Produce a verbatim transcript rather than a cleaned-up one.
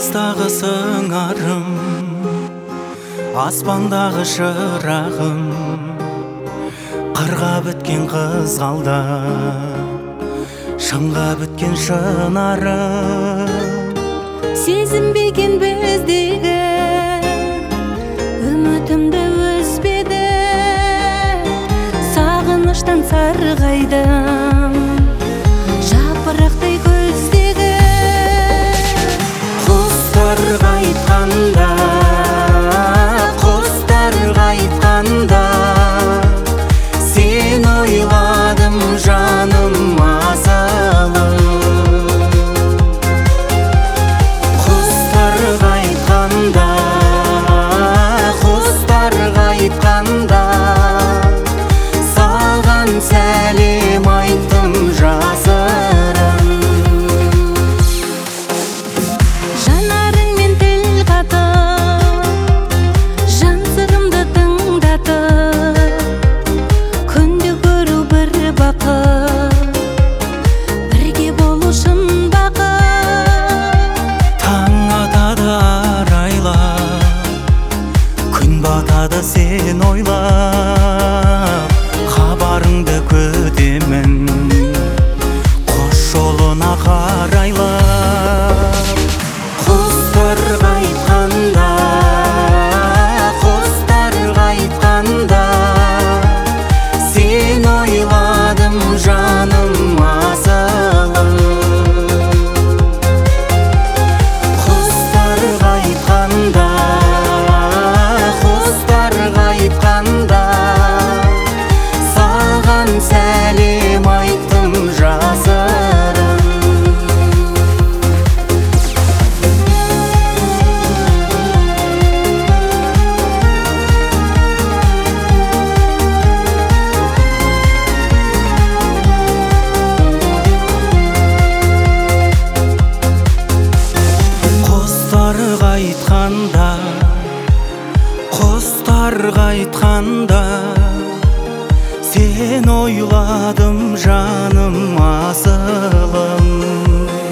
Жаздағы сыңарым, аспандағы шырағым, қырға біткен қызғалда, шыңға біткен шынарым. Сезінбеген біздегі үмітімді үзбеді, сағыныштан сарғайдым жапырақтай көздегі. Құстарға айтқанда, құстарға айтқанда, сен ойладым жаным асылым. Құстарға айтқанда, құстарға айтқанда, саған сәлем айттым жасырын. Жанарыңмен тіл қатып, жан сырымды тыңдатып, күнде көру бір бақыт, бірге болу шын бақыт. Таң атады арайлап, күн батады сен ойлап, хабарыңды күтемін қош жолына қарайлап. Құстарға айтқанда, құстарға айтқанда, сен ойладым жаным асылым. Құстарға айтқанда, құстарға айтқанда, саған сәлем айттым жасырын. Құстарға айтқанда, құстарға айтқанда, сен ойладым жаным асылым.